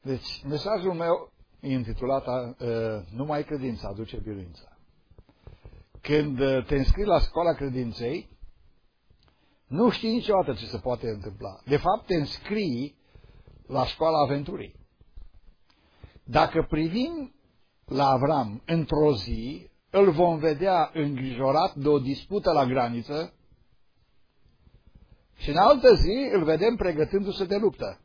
Deci, mesajul meu e intitulat Numai credința aduce biruința. Când te înscrii la școala credinței, nu știi niciodată ce se poate întâmpla. De fapt, te înscrii la școala aventurii. Dacă privim la Avram într-o zi, îl vom vedea îngrijorat de o dispută la graniță și în altă zi îl vedem pregătindu-se de luptă.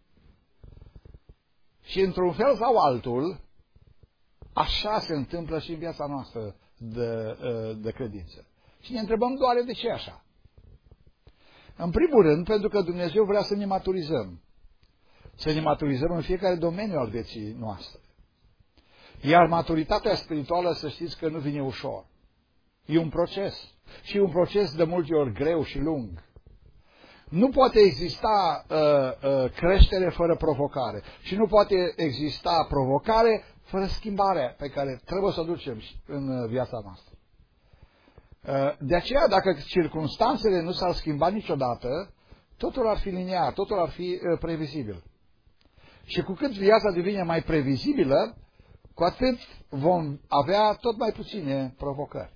Și într-un fel sau altul, așa se întâmplă și în viața noastră de credință. Și ne întrebăm doar de ce așa. În primul rând, pentru că Dumnezeu vrea să ne maturizăm. Să ne maturizăm în fiecare domeniu al vieții noastre. Iar maturitatea spirituală, să știți că nu vine ușor. E un proces. Și un proces de multe ori greu și lung. Nu poate exista creștere fără provocare. Și nu poate exista provocare fără schimbarea pe care trebuie să o ducem în viața noastră. De aceea, dacă circumstanțele nu s-ar schimba niciodată, totul ar fi linear, totul ar fi previzibil. Și cu cât viața devine mai previzibilă, cu atât vom avea tot mai puține provocări.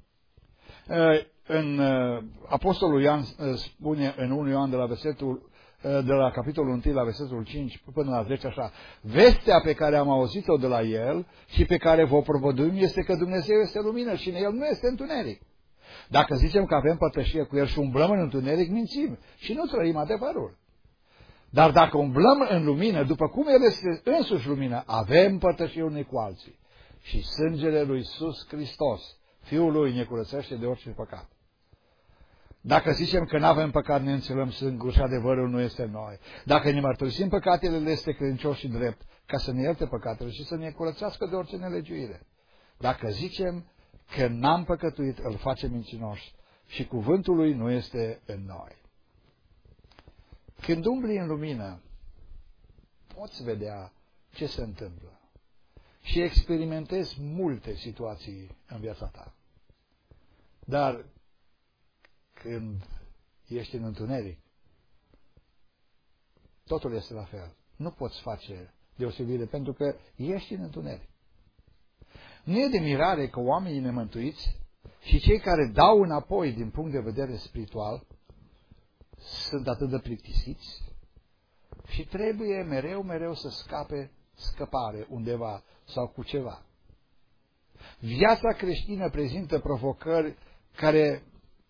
Apostolul Ioan spune în 1 Ioan de la capitolul 1 la versetul 5 până la 10 așa: vestea pe care am auzit-o de la El și pe care vă propovăduim este că Dumnezeu este lumină și în El nu este întuneric. Dacă zicem că avem părtășie cu El și umblăm în întuneric, mințim și nu trăim adevărul. Dar dacă umblăm în lumină, după cum El este însuși lumină, avem părtășie unii cu alții. Și sângele lui Iisus Hristos, Fiul Lui, ne curățește de orice păcat. Dacă zicem că nu avem păcat, ne înțelăm singuri și adevărul nu este în noi. Dacă ne mărturisim păcatele, El este credincios și drept, ca să ne ierte păcatele și să ne curățească de orice nelegiuire. Dacă zicem că n-am păcătuit, îl facem mincinoși și cuvântul Lui nu este în noi. Când umbli în lumină, poți vedea ce se întâmplă și experimentezi multe situații în viața ta. Dar când ești în întuneric, totul este la fel. Nu poți face deosebire pentru că ești în întuneric. Nu e de mirare că oamenii nemântuiți și cei care dau înapoi din punct de vedere spiritual sunt atât de plictisiți și trebuie mereu să scăpare undeva sau cu ceva. Viața creștină prezintă provocări care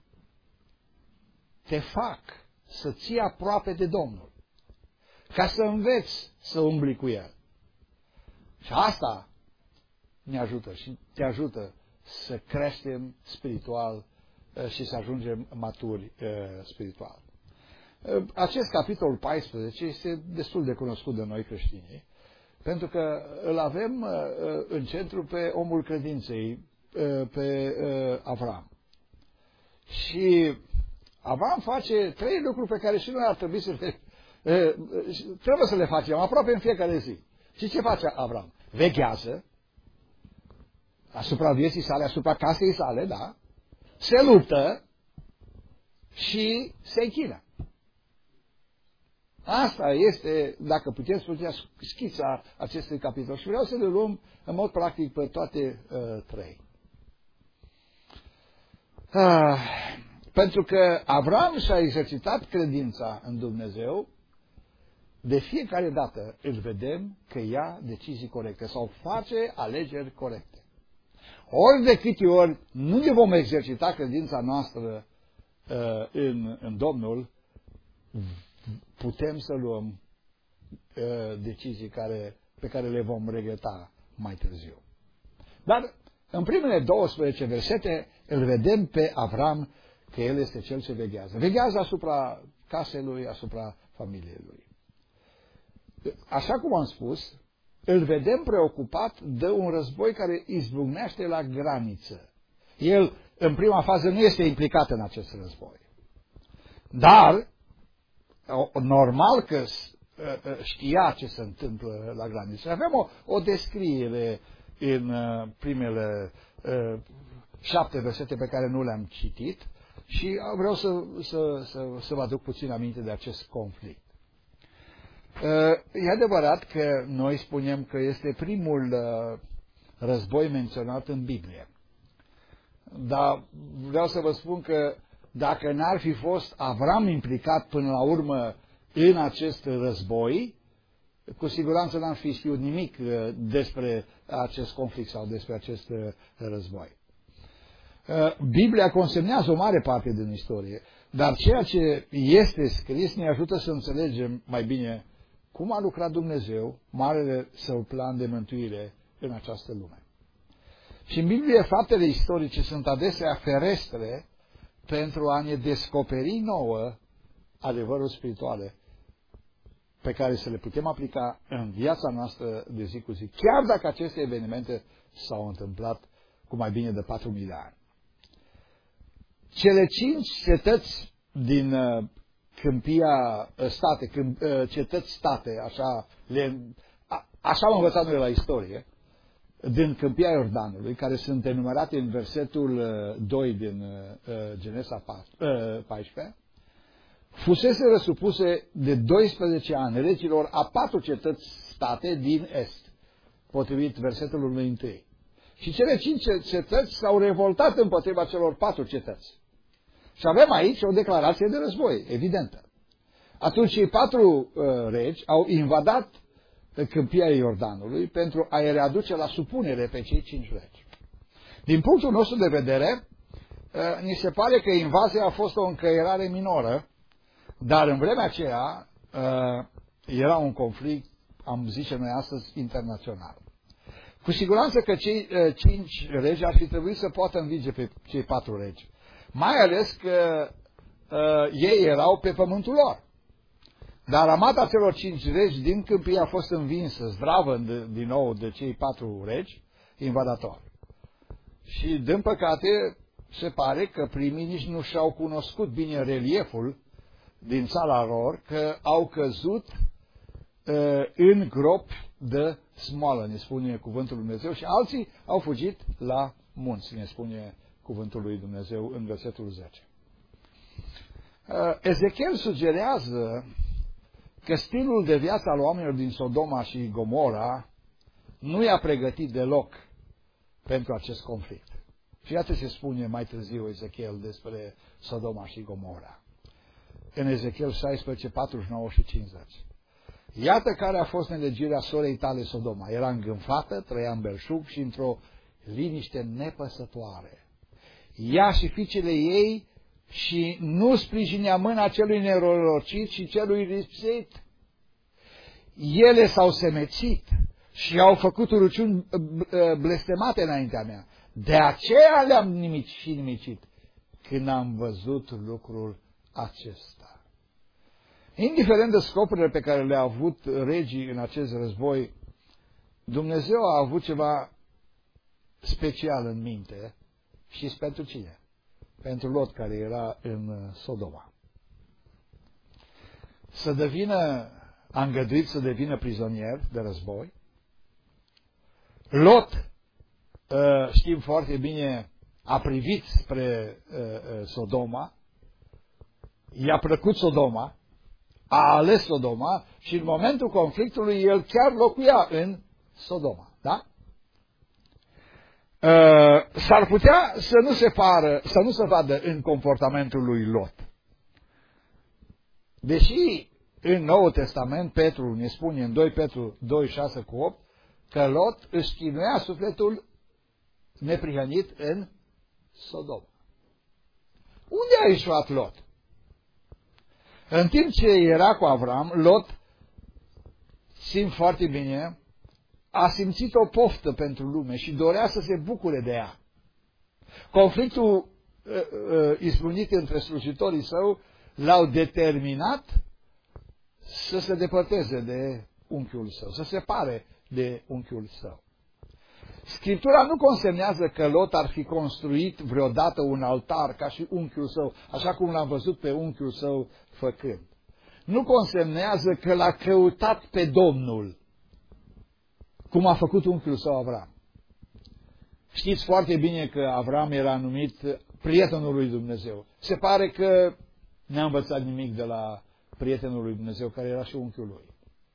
te fac să ții aproape de Domnul, ca să înveți să umbli cu El. Și asta ne ajută și te ajută să creștem spiritual și să ajungem maturi spiritual. Acest capitol 14 este destul de cunoscut de noi creștini, pentru că îl avem în centru pe omul credinței, pe Avram. Și Avram face 3 lucruri pe care și noi ar trebui trebuie să le facem aproape în fiecare zi. Și ce face Avram? Veghează asupra vieții sale, asupra casei sale, da? Se luptă și se închină. Asta este, dacă putem spune, schița acestui capitol. Și vreau să le luăm în mod practic pe toate 3. Pentru că Avram și-a exercitat credința în Dumnezeu, de fiecare dată îl vedem că ia decizii corecte sau face alegeri corecte. Ori de câte ori nu ne vom exercita credința noastră în Domnul, putem să luăm decizii pe care le vom regreta mai târziu. Dar în primele 12 versete îl vedem pe Avram că el este cel ce veghează. Veghează asupra casei lui, asupra familiei lui. Așa cum am spus, îl vedem preocupat de un război care izbucnește la graniță. El, în prima fază, nu este implicat în acest război. Dar, normal că știa ce se întâmplă la graniță. Avem o descriere în primele 7 versete pe care nu le-am citit și vreau să vă aduc puțin aminte de acest conflict. E adevărat că noi spunem că este primul război menționat în Biblie. Dar vreau să vă spun că dacă n-ar fi fost Avram implicat până la urmă în acest război, cu siguranță n-am fi știut nimic despre acest conflict sau despre acest război. Biblia consemnează o mare parte din istorie, dar ceea ce este scris ne ajută să înțelegem mai bine cum a lucrat Dumnezeu, marele său plan de mântuire în această lume. Și în Biblie faptele istorice sunt adesea ferestre pentru a ne descoperi nouă adevăruri spirituale pe care să le putem aplica în viața noastră de zi cu zi, chiar dacă aceste evenimente s-au întâmplat cu mai bine de 4.000 de ani. Cele 5 cetăți din câmpia state, cetăți state, așa am învățat noi la istorie, din câmpia Iordanului, care sunt enumerate în versetul 2 din Genesa 14, fusese răsupuse de 12 ani regilor a 4 cetăți state din Est, potrivit versetului 1. Și cele 5 cetăți s-au revoltat împotriva celor 4 cetăți. Și avem aici o declarație de război, evidentă. Atunci cei 4 regi au invadat câmpia Iordanului pentru a-i readuce la supunere pe cei 5 regi. Din punctul nostru de vedere, ni se pare că invazia a fost o încăierare minoră, dar în vremea aceea era un conflict, am zice noi astăzi, internațional. Cu siguranță că cei 5 regi ar fi trebuit să poată învinge pe cei 4 regi, mai ales că ei erau pe pământul lor. Dar armata celor 5 regi din câmpie a fost învinsă, zdravă din nou de cei 4 regi invadatori. Și, din păcate, se pare că primii nici nu și-au cunoscut bine relieful din țara lor, că au căzut în gropi de smoală, ne spune cuvântul lui Dumnezeu, și alții au fugit la munți, ne spune cuvântul lui Dumnezeu în versetul 10. Ezechiel sugerează că stilul de viață al oamenilor din Sodoma și Gomora nu i-a pregătit deloc pentru acest conflict. Și iată ce spune mai târziu Ezechiel despre Sodoma și Gomora. În Ezechiel 16, 49 și 50. Iată care a fost nelegirea sorei tale Sodoma. Era îngânfată, trăia în belșug și într-o liniște nepăsătoare. Ea și fiicele ei și nu sprijinea mâna celui nenorocit și celui lipsit. Ele s-au semețit și au făcut rugăciuni blestemate înaintea mea. De aceea le-am nimicit când am văzut lucrul acesta. Indiferent de scopurile pe care le-au avut regii în acest război, Dumnezeu a avut ceva special în minte. Și pentru cine? Pentru Lot, care era în Sodoma. A îngăduit să devină prizonier de război. Lot, știm foarte bine, a privit spre Sodoma, i-a plăcut Sodoma, a ales Sodoma și în momentul conflictului el chiar locuia în Sodoma. Da? S-ar putea să nu se vadă în comportamentul lui Lot. Deși în Noul Testament Petru ne spune în 2 Petru 2, 6 cu 8 că Lot își chinuia sufletul neprihănit în Sodoma. Unde a ieșuat Lot? În timp ce era cu Avram, Lot, simt foarte bine, a simțit o poftă pentru lume și dorea să se bucure de ea. Conflictul izbunit între slujitorii său l-au determinat să se depărteze de unchiul său, să se separe de unchiul său. Scriptura nu consemnează că Lot ar fi construit vreodată un altar ca și unchiul său, așa cum l-am văzut pe unchiul său făcând. Nu consemnează că l-a căutat pe Domnul, cum a făcut unchiul său Avram. Știți foarte bine că Avram era numit prietenul lui Dumnezeu. Se pare că n-a învățat nimic de la prietenul lui Dumnezeu, care era și unchiul lui.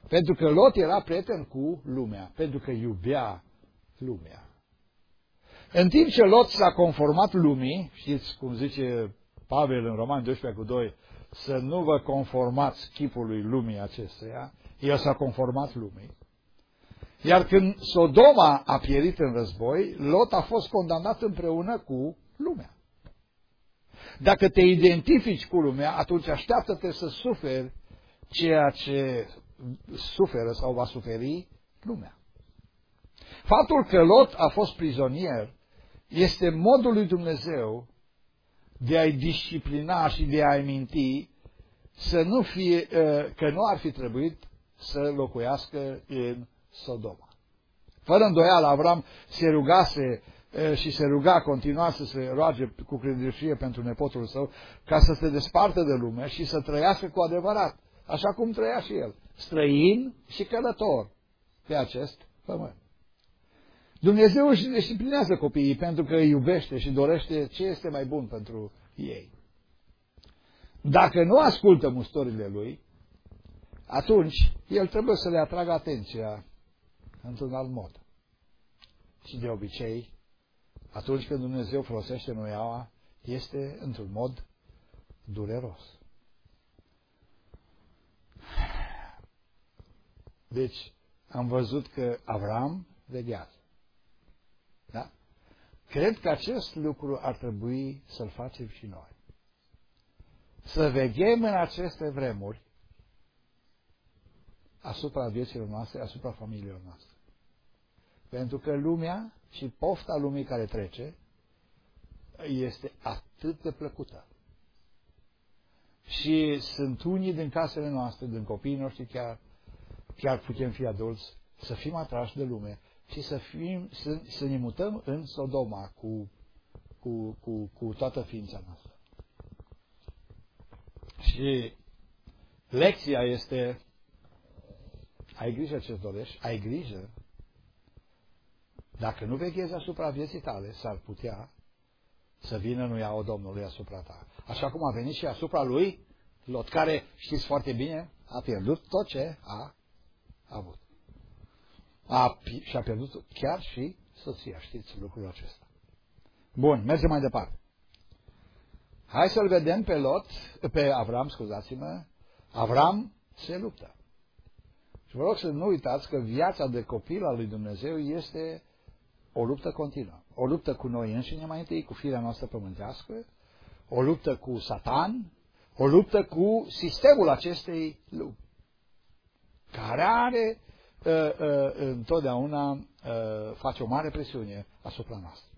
Pentru că Lot era prieten cu lumea, pentru că iubea lumea. În timp ce Lot s-a conformat lumii, știți cum zice Pavel în Romani 12:2, să nu vă conformați chipului lumii acesteia, el s-a conformat lumii. Iar când Sodoma a pierit în război, Lot a fost condamnat împreună cu lumea. Dacă te identifici cu lumea, atunci așteaptă-te să suferi ceea ce suferă sau va suferi lumea. Faptul că Lot a fost prizonier este modul lui Dumnezeu de a-i disciplina și de a-i minti să nu fie, că nu ar fi trebuit să locuiască în Sodoma. Fără îndoială, Avram se rugase și se ruga, continua să se roage cu credincioșie pentru nepotul său, ca să se despartă de lume și să trăiască cu adevărat, așa cum trăia și el, străin și călător pe acest pământ. Dumnezeu își disciplinează copiii pentru că îi iubește și dorește ce este mai bun pentru ei. Dacă nu ascultă mustorile lui, atunci el trebuie să le atragă atenția într-un alt mod. Și de obicei, atunci când Dumnezeu folosește noiaua, este într-un mod dureros. Deci, am văzut că Avram veghează. Da? Cred că acest lucru ar trebui să-l facem și noi. Să veghem în aceste vremuri asupra vieților noastre, asupra familiilor noastre. Pentru că lumea și pofta lumii care trece este atât de plăcută. Și sunt unii din casele noastre, din copiii noștri, chiar putem fi adulți, să fim atrași de lume și să ne mutăm în Sodoma cu toată ființa noastră. Și lecția este: ai grijă ce-ți dorești, ai grijă. Dacă nu veghezi asupra vieții tale, s-ar putea să vină nuiaua Domnului asupra ta. Așa cum a venit și asupra lui Lot, care, știți foarte bine, a pierdut tot ce a avut. Și a pierdut chiar și soția, știți lucrul acesta. Bun, mergem mai departe. Hai să-l vedem pe Avram, scuzați-mă. Avram se luptă. Și vă rog să nu uitați că viața de copil al lui Dumnezeu este o luptă continuă. O luptă cu noi înșine mai întâi, cu firea noastră pământească, o luptă cu Satan, o luptă cu sistemul acestei lumi, care are întotdeauna face o mare presiune asupra noastră.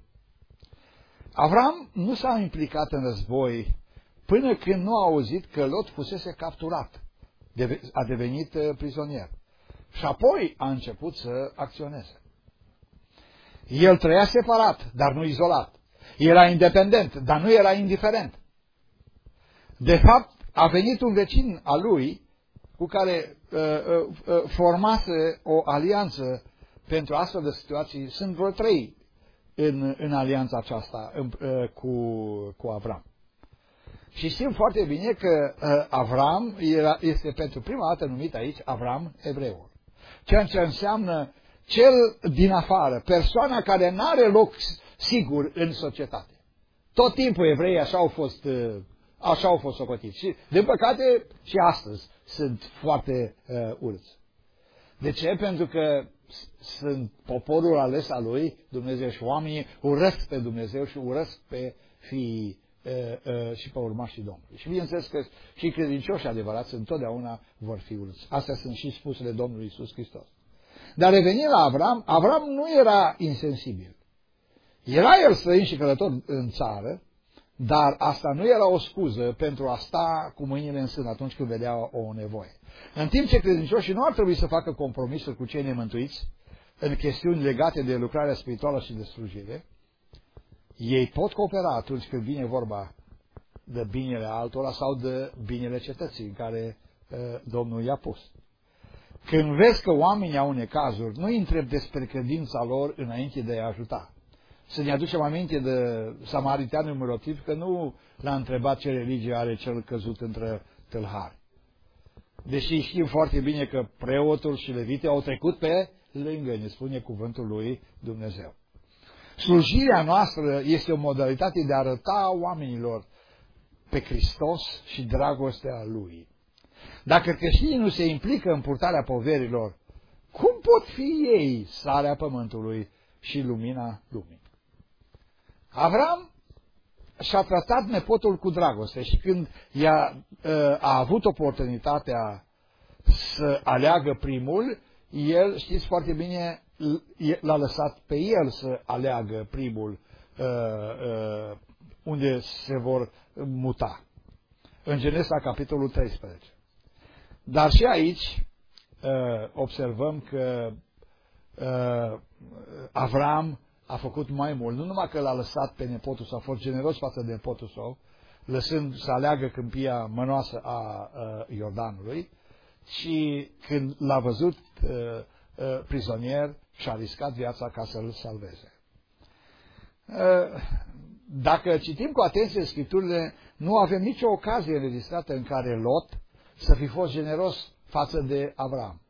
Avram nu s-a implicat în război până când nu a auzit că Lot fusese capturat, a devenit prizonier. Și apoi a început să acționeze. El trăia separat, dar nu izolat. Era independent, dar nu era indiferent. De fapt, a venit un vecin al lui cu care formase o alianță pentru astfel de situații. Sunt vreo 3 în alianța aceasta cu Avram. Și știm foarte bine că Avram este pentru prima dată numit aici Avram evreul. Ceea ce înseamnă cel din afară, persoana care nu are loc sigur în societate. Tot timpul evreii așa au fost socotiți. Și, din păcate, și astăzi sunt foarte urâți. De ce? Pentru că sunt poporul ales al lui Dumnezeu și oamenii urăsc pe Dumnezeu și urăsc pe fiii și pe urmașii Domnului. Și bineînțeles că și credincioși adevărați întotdeauna vor fi urâți. Astea sunt și spusele Domnului Iisus Hristos. Dar revenind la Avram, Avram nu era insensibil. Era el străin și călător în țară, dar asta nu era o scuză pentru a sta cu mâinile în sân atunci când vedea o nevoie. În timp ce credincioșii nu ar trebui să facă compromisuri cu cei nemântuiți în chestiuni legate de lucrarea spirituală și de slujire, ei pot coopera atunci când vine vorba de binele altora sau de binele cetății în care Domnul i-a pus. Când vezi că oamenii au necazuri, nu îi întrebi despre credința lor înainte de a ajuta. Să ne aducem aminte de samariteanul milotiv, că nu l-a întrebat ce religie are cel căzut între tâlhari. Deși știm foarte bine că preotul și levite au trecut pe lângă, ne spune cuvântul lui Dumnezeu. Slujirea noastră este o modalitate de a arăta oamenilor pe Hristos și dragostea Lui. Dacă creștinii nu se implică în purtarea poverilor, cum pot fi ei sarea pământului și lumina lumii? Avram și-a tratat nepotul cu dragoste și când a avut oportunitatea să aleagă primul, el, știți foarte bine, l-a lăsat pe el să aleagă primul unde se vor muta. În Genesa, capitolul 13. Dar și aici observăm că Avram a făcut mai mult. Nu numai că l-a lăsat pe nepotul său, a fost generos față de nepotul său, lăsând să aleagă câmpia mănoasă a Iordanului, și când l-a văzut prizonier, și-a riscat viața ca să-l salveze. Dacă citim cu atenție Scripturile, nu avem nicio ocazie înregistrată în care Lot să fi fost generos față de Avram.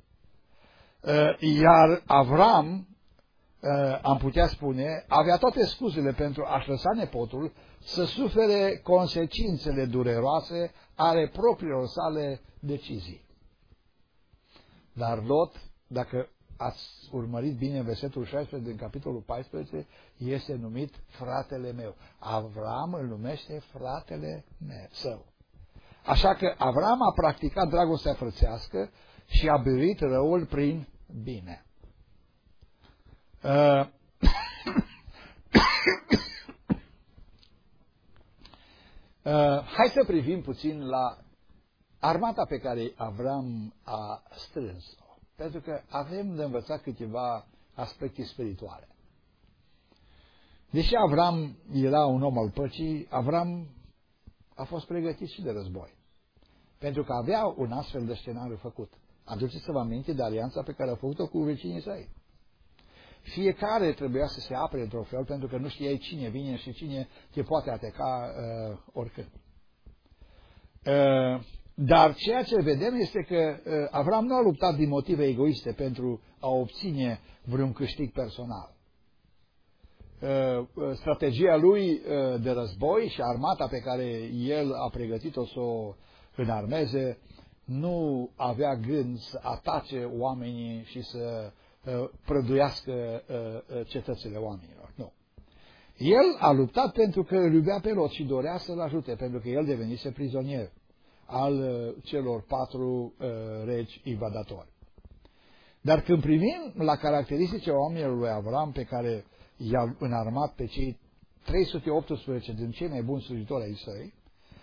Iar Avram, am putea spune, avea toate scuzele pentru a-și lăsa nepotul să sufere consecințele dureroase ale propriilor sale decizii. Dar Lot, dacă ați urmărit bine în versetul 16 din capitolul 14, este numit fratele meu. Avram îl numește fratele său. Așa că Avram a practicat dragostea frățească și a biruit răul prin bine. Hai să privim puțin la armata pe care Avram a strâns-o. Pentru că avem de învățat câteva aspecte spirituale. Deși Avram era un om al păcii, Avram a fost pregătit și de război. Pentru că avea un astfel de scenariu făcut. Aduceți-vă aminte de alianța pe care a făcut-o cu vecinii săi. Fiecare trebuia să se apere într-un fel, pentru că nu știai cine vine și cine te poate ataca oricând. Dar ceea ce vedem este că Avram nu a luptat din motive egoiste pentru a obține vreun câștig personal. Strategia lui de război și armata pe care el a pregătit-o să o înarmeze nu avea gând să atace oamenii și să prăduiască cetățile oamenilor. Nu. El a luptat pentru că îl iubea pe Lot și dorea să-l ajute, pentru că el devenise prizonier al celor 4 regi invadatori. Dar când privim la caracteristicile oamenilor lui Avram, pe care i-a înarmat pe cei 318 din cei mai buni slujitori ai săi,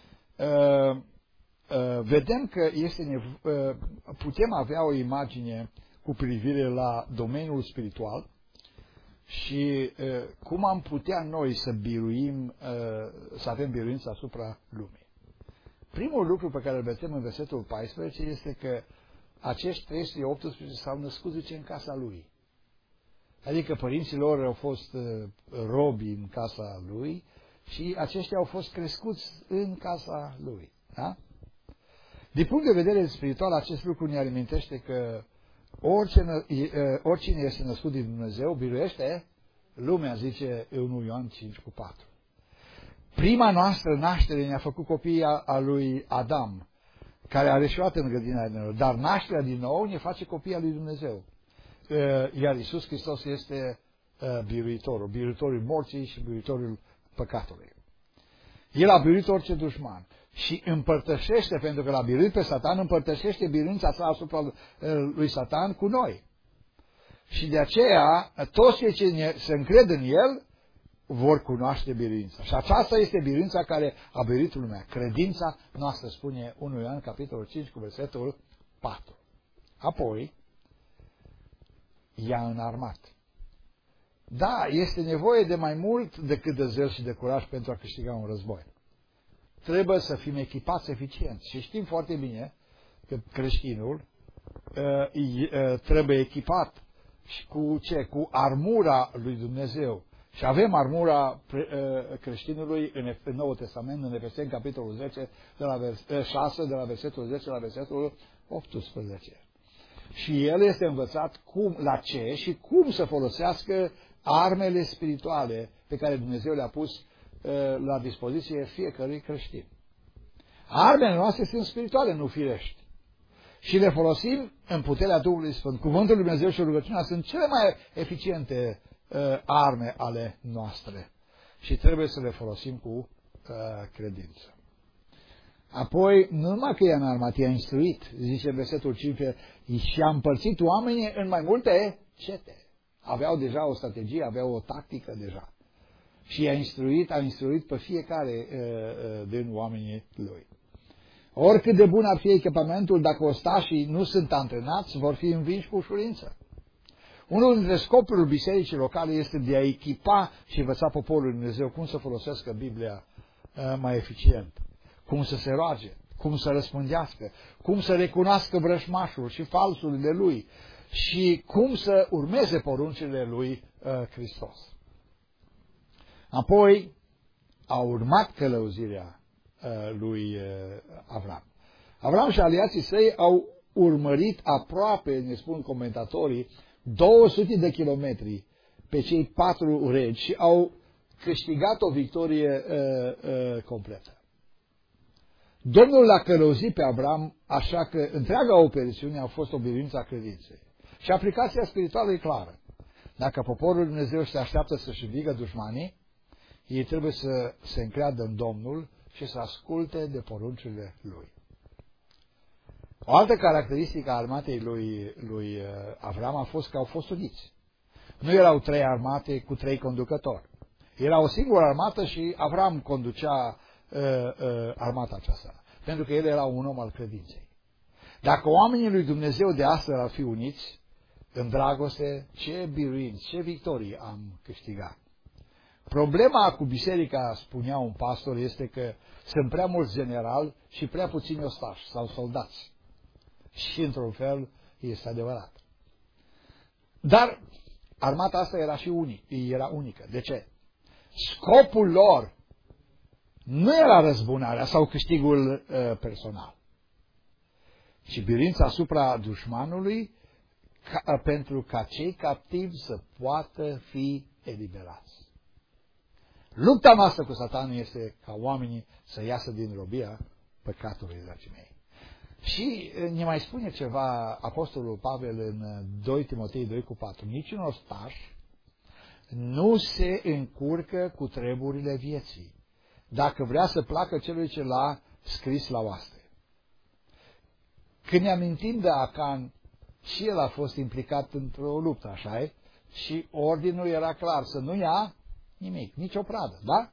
vedem că putem avea o imagine cu privire la domeniul spiritual și cum am putea noi să biruim, să avem biruință asupra lumii. Primul lucru pe care îl vedem în versetul 14 este că acești 318 s-au născut, zice, în casa lui. Adică părinții lor au fost robi în casa lui și aceștia au fost crescuți în casa lui. Da? Din punct de vedere spiritual, acest lucru ne alimentește că oricine este născut din Dumnezeu biruiește lumea, zice 1 Ioan 5:4. Prima noastră naștere ne-a făcut copii a lui Adam, care a reșuat în grădina Edenului, dar nașterea din nou ne face copii a lui Dumnezeu. Iar Iisus Hristos este biruitorul morții și biruitorul păcatului. El a biruit orice dușman și împărtășește, pentru că l-a biruit pe Satan, împărtășește biruința sa asupra lui Satan cu noi. Și de aceea, toți cei ce se încred în el vor cunoaște biruința. Și aceasta este biruința care a biruit lumea. Credința noastră, spune 1 Ioan, capitolul 5, cu versetul 4. Apoi, i-a înarmat. Da, este nevoie de mai mult decât de zel și de curaj pentru a câștiga un război. Trebuie să fim echipați eficient. Și știm foarte bine că creștinul trebuie echipat cu ce? Cu armura lui Dumnezeu. Și avem armura creștinului în Noul Testament, în Efeseni, capitolul 10, 6, de la versetul 10 la versetul 18. Și el este învățat la ce și cum să folosească armele spirituale pe care Dumnezeu le-a pus la dispoziție fiecărui creștin. Armele noastre sunt spirituale, nu firești. Și le folosim în puterea Duhului Sfânt. Cuvântul lui Dumnezeu și rugăciunea sunt cele mai eficiente arme ale noastre. Și trebuie să le folosim cu credință. Apoi, nu numai că i-a înarmat, i-a instruit, zice versetul 5, și a împărțit oamenii în mai multe cete. Aveau deja o strategie, aveau o tactică deja. Și a instruit pe fiecare din oamenii lui. Oricât de bun ar fi echipamentul, dacă ostașii nu sunt antrenați, vor fi învinși cu ușurință. Unul dintre scopurile bisericii locale este de a echipa și învăța poporul lui Dumnezeu cum să folosească Biblia mai eficient, cum să se roage, cum să răspundească, cum să recunoască vrășmașul și falsurile lui și cum să urmeze poruncile lui Hristos. Apoi a urmat călăuzirea lui Avram. Avram și aliații săi au urmărit aproape, ne spun comentatorii, 200 de kilometri pe cei 4 regi și au câștigat o victorie completă. Domnul l-a călăuzit pe Avram, așa că întreaga operațiune a fost o biruință a credinței. Și aplicația spirituală e clară. Dacă poporul Dumnezeu se așteaptă să-și învingă dușmanii, ei trebuie să se încreadă în Domnul și să asculte de poruncile Lui. O altă caracteristică a armatei lui Avram a fost că au fost uniți. Nu erau 3 armate cu 3 conducători. Era o singură armată și Avram conducea armata aceasta, pentru că el era un om al credinței. Dacă oamenii lui Dumnezeu de astăzi ar fi uniți în dragoste, ce biruinți, ce victorii am câștigat. Problema cu biserica, spunea un pastor, este că sunt prea mulți generali și prea puțini ostași sau soldați. Și într-un fel este adevărat. Dar armata asta era unică. De ce? Scopul lor nu era răzbunarea sau câștigul personal, ci biruința asupra dușmanului pentru ca cei captivi să poată fi eliberați. Lupta noastră cu Satanul este ca oamenii să iasă din robia păcatului, dragii mei. Și ne mai spune ceva Apostolul Pavel în 2 Timotei 2:4. Niciun ostaș nu se încurcă cu treburile vieții, dacă vrea să placă celui ce l-a scris la oaste. Când ne amintim de Acan, și el a fost implicat într-o luptă, așa-i? Și ordinul era clar, să nu ia nimic, nicio pradă, da?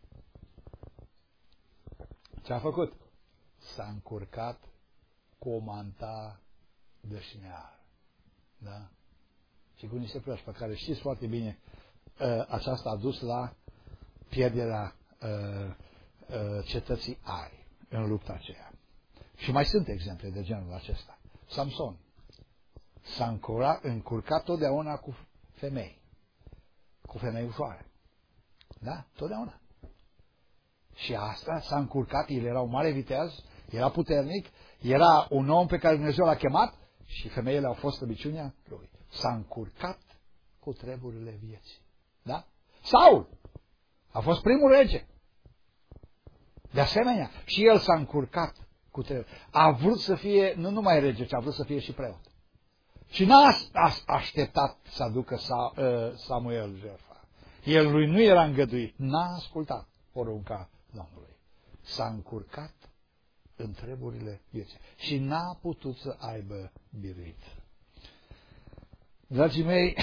Ce a făcut? S-a încurcat cu o manta de șinear, da? Și cu niște plăci pe care știți foarte bine, aceasta a dus la pierderea cetății Ai în lupta aceea. Și mai sunt exemple de genul acesta. Samson s-a încurcat totdeauna cu femei ușoare. Da? Totdeauna. Și asta s-a încurcat, el era un mare viteaz, era puternic, era un om pe care Dumnezeu l-a chemat și femeile au fost slăbiciunea lui. S-a încurcat cu treburile vieții. Da? Saul a fost primul rege. De asemenea, și el s-a încurcat cu treburile. A vrut să fie nu numai rege, ci a vrut să fie și preot. Și n-a așteptat să aducă Samuel jertfa. El lui nu era îngăduit. N-a ascultat porunca Domnului. S-a încurcat în treburile vieții. Și n-a putut să aibă biruit. Dragii mei,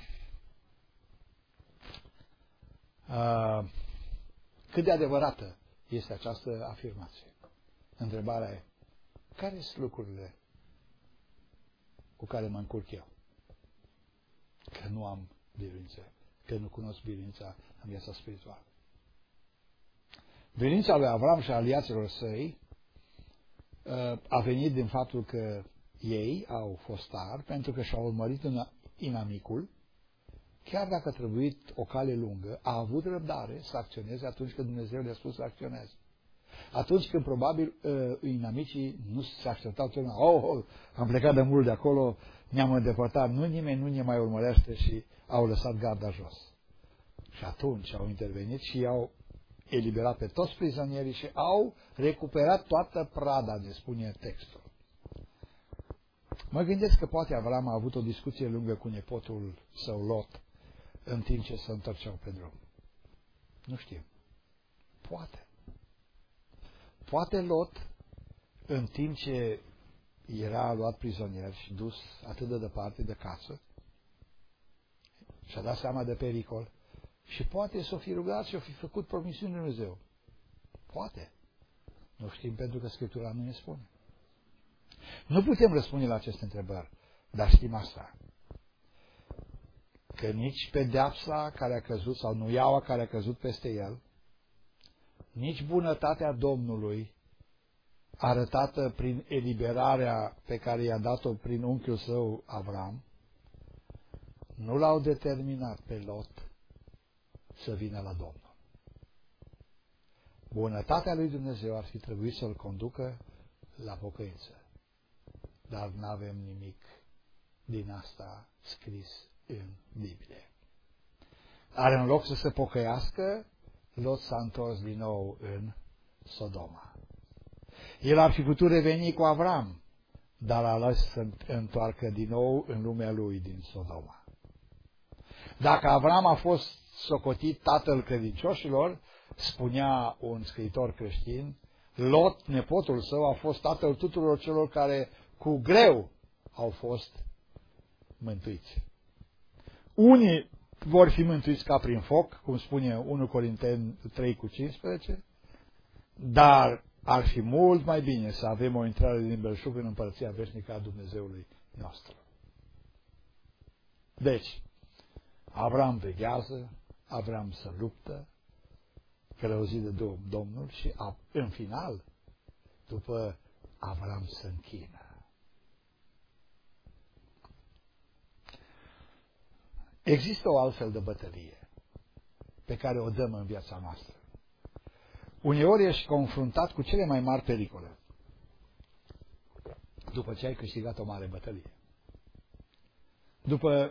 cât de adevărată este această afirmație? Întrebarea e, care sunt lucrurile cu care mă încurc eu? Că nu am biruință, că nu cunosc biruința în viața spirituală. Biruința lui Avram și aliaților săi a venit din faptul că ei au fost tari pentru că și-au urmărit inamicul, chiar dacă a trebuit o cale lungă, a avut răbdare să acționeze atunci când Dumnezeu le-a spus să acționeze. Atunci când probabil inamicii nu se așteptau să am plecat de mult de acolo, ne-am îndepărtat, nimeni nu ne mai urmărește și au lăsat garda jos. Și atunci au intervenit și i-au eliberat pe toți prizonierii și au recuperat toată prada, ne spune textul. Mă gândesc că poate Avram a avut o discuție lungă cu nepotul său Lot în timp ce se întorceau pe drum. Nu știu. Poate. Poate Lot, în timp ce era luat prizonier și dus atât de departe de casă, și-a dat seama de pericol și poate s-o fi rugat și-o fi făcut promisiuni lui Dumnezeu. Poate. Nu știm pentru că Scriptura nu ne spune. Nu putem răspunde la aceste întrebări, dar știm asta. Că nici pedeapsa care a căzut sau nuiaua care a căzut peste el, nici bunătatea Domnului arătată prin eliberarea pe care i-a dat-o prin unchiul său Avram, nu l-au determinat pe Lot să vină la Domnul. Bunătatea lui Dumnezeu ar fi trebuit să-l conducă la pocăință. Dar nu avem nimic din asta scris în Biblie. Dar în loc să se pocăiască, Lot s-a întors din nou în Sodoma. El ar fi putut reveni cu Avram, dar a ales să întoarcă din nou în lumea lui din Sodoma. Dacă Avram a fost socotit tatăl credincioșilor, spunea un scriitor creștin, Lot, nepotul său, a fost tatăl tuturor celor care cu greu au fost mântuiți. Unii vor fi mântuiți ca prin foc, cum spune 1 Corinteni 3:15, dar ar fi mult mai bine să avem o intrare din belșug în împărăția veșnică a Dumnezeului nostru. Deci, Avram veghează, Avram se luptă, călăuzit de Domnul și în final, după Avram se închină. Există o altfel de bătălie pe care o dăm în viața noastră. Uneori ești confruntat cu cele mai mari pericole după ce ai câștigat o mare bătălie. După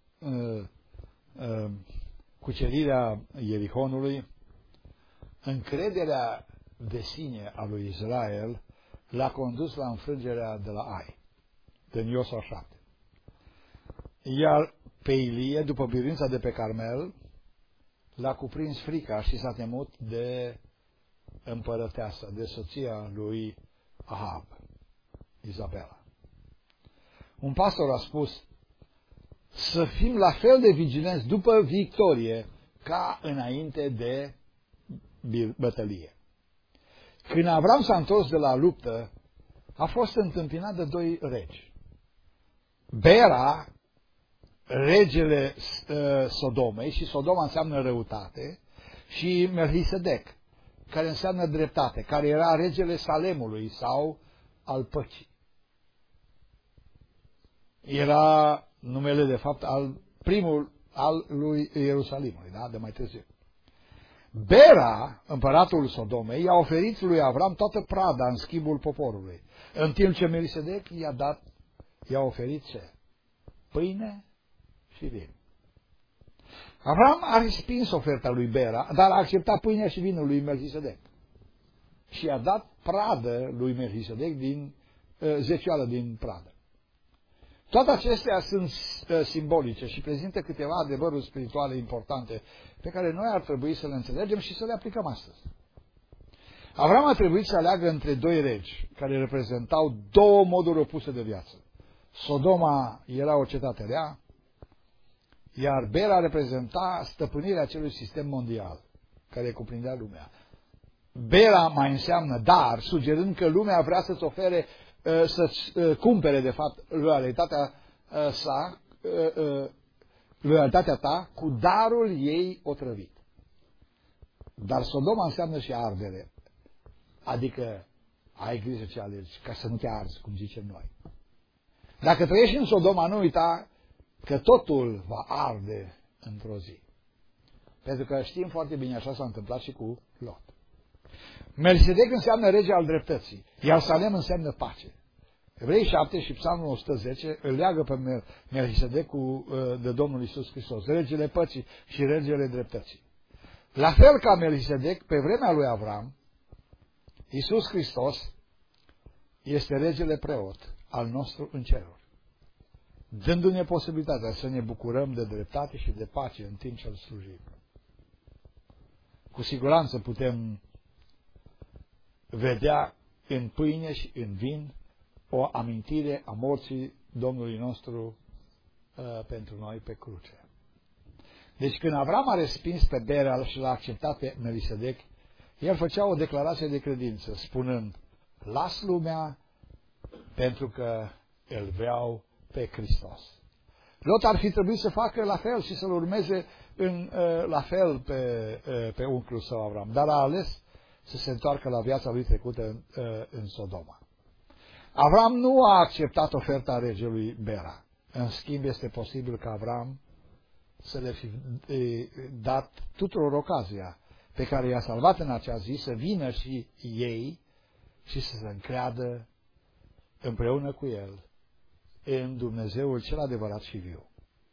cucerirea Ierihonului, încrederea de sine a lui Israel l-a condus la înfrângerea de la Ai, din Iosua 7. Iar pe Ilie, după biruința de pe Carmel, l-a cuprins frica și s-a temut de împărăteasa, de soția lui Ahab, Izabela. Un pastor a spus să fim la fel de vigilenți după victorie ca înainte de bătălie. Când Avram s-a întors de la luptă, a fost întâmpinat de doi regi. Bera, regele Sodomei, și Sodoma înseamnă răutate, și Melchisedec, care înseamnă dreptate, care era regele Salemului sau al păcii. Era numele, de fapt, primul al lui Ierusalimului, da? De mai târziu. Bera, împăratul Sodomei, i-a oferit lui Avram toată prada în schimbul poporului, în timp ce Melchisedec i-a oferit ce? Pâine și vin. Avram a respins oferta lui Bera, dar a acceptat pâinea și vinul lui Melchisedec. Și a dat pradă lui Melchisedec din zecioală din pradă. Toate acestea sunt simbolice și prezintă câteva adevăruri spirituale importante pe care noi ar trebui să le înțelegem și să le aplicăm astăzi. Avram a trebuit să aleagă între doi regi care reprezentau două moduri opuse de viață. Sodoma era o cetate rea, iar Bera reprezenta stăpânirea acelui sistem mondial care cuprindea lumea. Bera mai înseamnă dar, sugerând că lumea vrea să-ți ofere, să-ți cumpere, de fapt, loialitatea ta cu darul ei otrăvit. Dar Sodoma înseamnă și ardere, adică ai grijă ce alegi, ca să nu te arzi, cum zicem noi. Dacă trăiești în Sodoma, nu uita că totul va arde într-o zi. Pentru că știm foarte bine, așa s-a întâmplat și cu Lot. Melchisedec înseamnă rege al dreptății, iar Salem înseamnă pace. Evrei 7 și Psalmul 110 îl leagă pe Melchisedec de Domnul Iisus Hristos, regele păcii și regele dreptății. La fel ca Melchisedec, pe vremea lui Avram, Iisus Hristos este regele preot al nostru în ceruri, dându-ne posibilitatea să ne bucurăm de dreptate și de pace în timp ce îl slujim. Cu siguranță putem vedea în pâine și în vin o amintire a morții Domnului nostru pentru noi pe cruce. Deci când Avram a respins pe Berea și l-a acceptat pe Melchisedec, el făcea o declarație de credință, spunând: las lumea pentru că îl vreau pe Hristos. Lot ar fi trebuit să facă la fel și să-l urmeze la fel pe unchiul său Avram, dar a ales să se întoarcă la viața lui trecută în Sodoma. Avram nu a acceptat oferta regelui Bera. În schimb, este posibil ca Avram să le fi dat tuturor ocazia pe care i-a salvat în acea zi să vină și ei și să se încreadă împreună cu el în Dumnezeul cel adevărat și viu.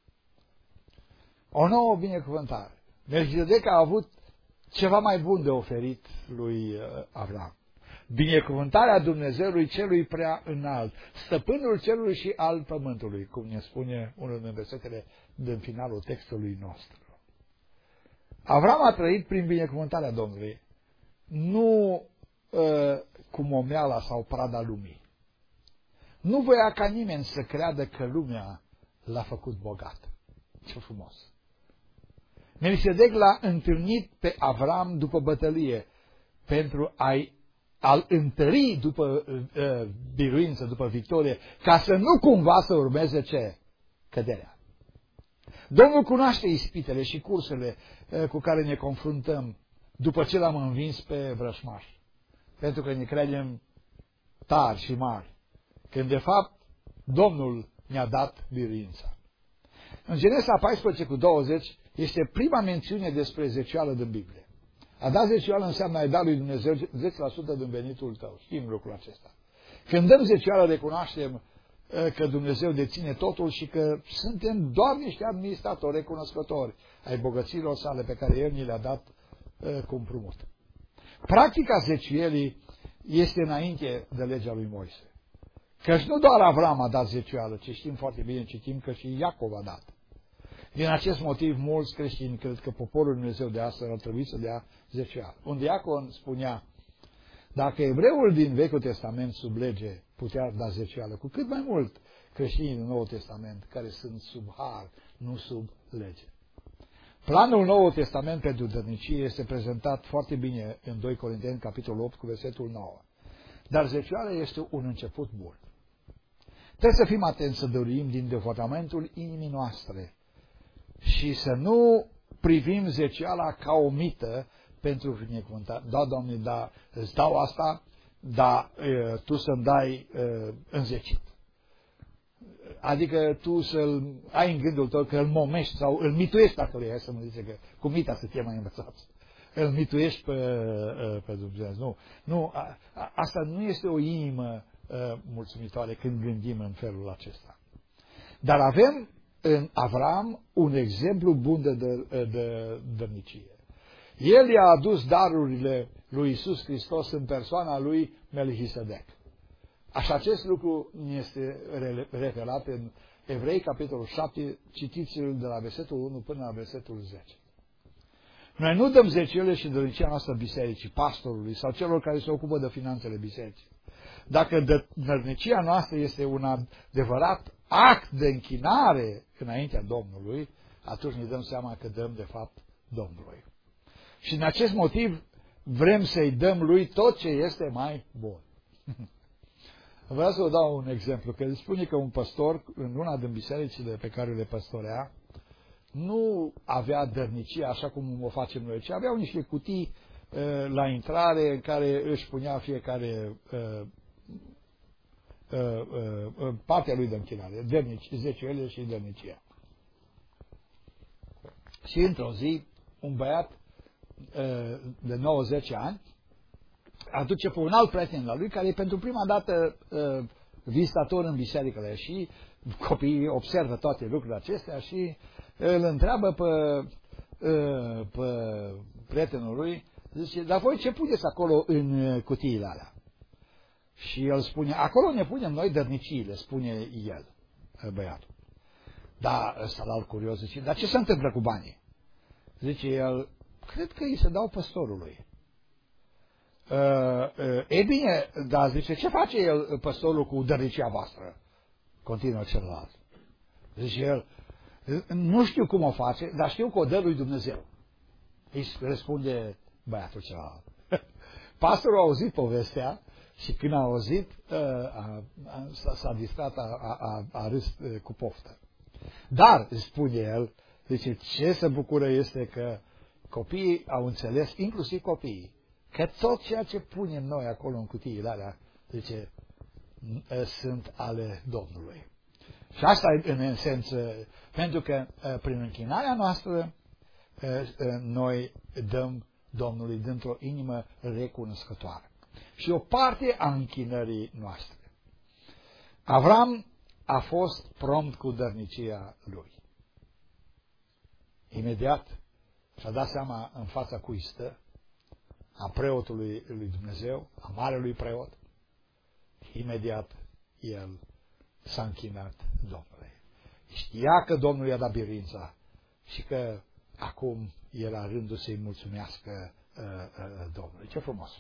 O nouă binecuvântare. Melchisedec a avut ceva mai bun de oferit lui Avram. Binecuvântarea Dumnezeului celui prea înalt, stăpânul cerului și al pământului, cum ne spune unul din versetele din finalul textului nostru. Avram a trăit prin binecuvântarea Domnului, nu cu momeala sau prada lumii. Nu voia ca nimeni să creadă că lumea l-a făcut bogat. Ce frumos! Melchisedec l-a întâlnit pe Avram după bătălie pentru a-l întări după biruință, după victorie, ca să nu cumva să urmeze ce? Căderea. Domnul cunoaște ispitele și cursele cu care ne confruntăm după ce l-am învins pe vrășmaș. Pentru că ne credem tari și mari, când de fapt Domnul ne-a dat biruința. În Genesa 14:20 este prima mențiune despre zecioală din Biblie. A da zecioală înseamnă a-i da lui Dumnezeu 10% din venitul tău. Știm lucrul acesta. Când dăm zecioală, recunoaștem că Dumnezeu deține totul și că suntem doar niște administratori recunoscători ai bogăților sale pe care El ni le-a dat cu împrumut. Practica zeciuielii este înainte de legea lui Moise. Căci nu doar Avram a dat zecioală, ci știm foarte bine, citim că și Iacov a dat. Din acest motiv, mulți creștini cred că poporul Dumnezeu de astăzi ar trebui să dea zecioală. Un diacon spunea: dacă evreul din Vechiul Testament sub lege putea da zecioală, cu cât mai mult creștinii din Noul Testament, care sunt sub har, nu sub lege. Planul Noul Testament pentru dărnicie este prezentat foarte bine în 2 Corinteni, capitolul 8, cu versetul 9. Dar zecioala este un început bun. Trebuie să fim atenți să dăruim din devotamentul inimii noastre și să nu privim zecioala ca o mită pentru binecuvântare. Da, Doamne, da, îți dau asta, dar Tu să-mi dai înzecit. Adică tu să-l ai în gândul tău că îl momești sau îl mituiești, dacă vrei, să mă zice că cu mita să fie mai învățați. Îl mituiești pe Dumnezeu. Nu, asta nu este o inimă mulțumitoare când gândim în felul acesta. Dar avem în Avram un exemplu bun de dărnicie. El i-a adus darurile lui Iisus Hristos în persoana lui Melchisedec. Așa acest lucru este revelat în Evrei, capitolul 7, citiți-l de la versetul 1 până la versetul 10. Noi nu dăm zeciuielile și dărnicia noastră bisericii, pastorului sau celor care se ocupă de finanțele bisericii. Dacă dărnicia noastră este un adevărat act de închinare înaintea Domnului, atunci ne dăm seama că dăm de fapt Domnului. Și în acest motiv vrem să-i dăm lui tot ce este mai bun. Vreau să vă dau un exemplu, că spune că un păstor în una din bisericile pe care le păstorea nu avea dărnicie așa cum o facem noi, ci aveau niște cutii la intrare în care își punea fiecare partea lui de închinare, zeciuielile și dărnicia. Și într-o zi, un băiat de 9-10 ani aduce pe un alt prieten la lui, care e pentru prima dată vizitator în biserică și copiii observă toate lucrurile acestea și îl întreabă pe prietenul lui, zice, dar voi ce puneți acolo în cutiile alea? Și el spune, acolo ne punem noi dărniciile, spune el, băiatul. Dar ăsta la alt curios zice, dar ce se întâmplă cu banii? Zice el, cred că îi se dau păstorului. E bine, dar zice, ce face el, păstorul, cu dărnicia voastră? Continuă celălalt. Zice el, nu știu cum o face, dar știu că o dă lui Dumnezeu. Îi răspunde băiatul celălalt. Pastorul a auzit povestea și când a auzit, s-a distrat, a râs cu poftă. Dar, spune el, zice, ce se bucură este că copiii au înțeles, inclusiv copiii, că tot ceea ce punem noi acolo în cutiile alea, zice, sunt ale Domnului. Și asta e în esență, pentru că prin închinarea noastră noi dăm Domnului dintr-o inimă recunoscătoare. Și o parte a închinării noastre. Avram a fost prompt cu dărnicia lui. Imediat și-a dat seama în fața cui stă, a preotului lui Dumnezeu, a marelui preot. Imediat el s-a închinat Domnului. Știa că Domnul i-a dat biruința și că acum era rândul să-i mulțumească Domnului. Ce frumos!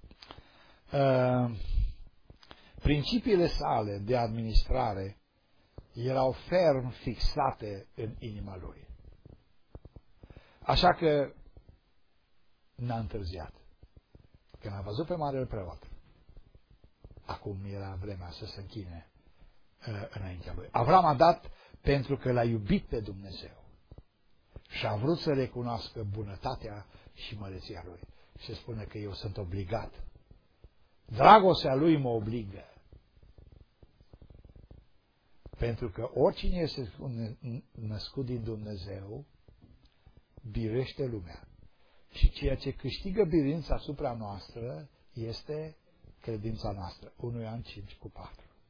Principiile sale de administrare erau ferm fixate în inima lui. Așa că n-a întârziat. Când a văzut pe marele preot, acum era vremea să se închine înaintea lui. Avram a dat pentru că l-a iubit pe Dumnezeu și a vrut să recunoască bunătatea și măreția lui. Și spune că eu sunt obligat. Dragostea lui mă obligă. Pentru că oricine este născut din Dumnezeu biruiește lumea. Și ceea ce câștigă biruința asupra noastră este credința noastră. 1 Ioan 5:4.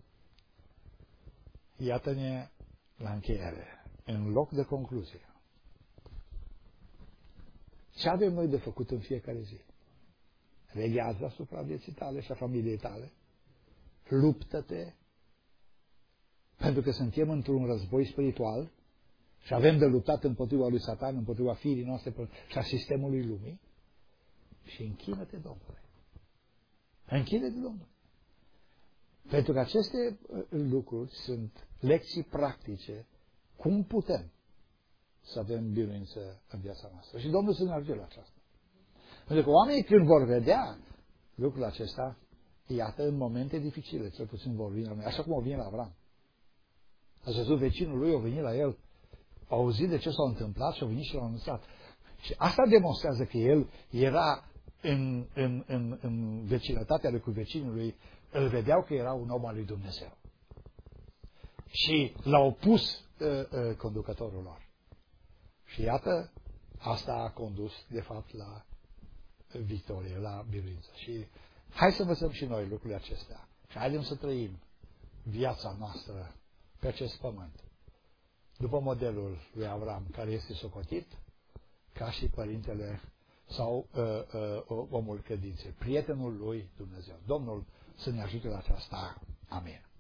Iată-ne la încheiere, în loc de concluzie. Ce avem noi de făcut în fiecare zi? Veghează asupra vieții tale și a familiei tale. Luptă-te, pentru că suntem într-un război spiritual și avem de luptat împotriva lui Satan, împotriva firii noastre și a sistemului lumii. Și închină-te Domnului. Închină-te Domnului. Pentru că aceste lucruri sunt lecții practice. Cum putem să avem biruință în viața noastră? Și Domnul să ne ajute la aceasta. Pentru că oamenii când vor vedea lucrul acesta, iată, în momente dificile, cel puțin vor veni la noi, așa cum au venit la Avram. A văzut vecinul lui, au venit la el, au auzit de ce s-a întâmplat și au venit și l-au anunțat. Și asta demonstrează că el era în vecinătatea lui cu vecinul lui, îl vedeau că era un om al lui Dumnezeu. Și l-au pus conducătorul lor. Și iată, asta a condus, de fapt, la victorie, la biruință. Și hai să învățăm și noi lucrurile acestea. Și haidem să trăim viața noastră pe acest pământ, după modelul lui Avram, care este socotit ca și părintele sau omul credinței, prietenul lui Dumnezeu. Domnul să ne ajute la aceasta. Amin.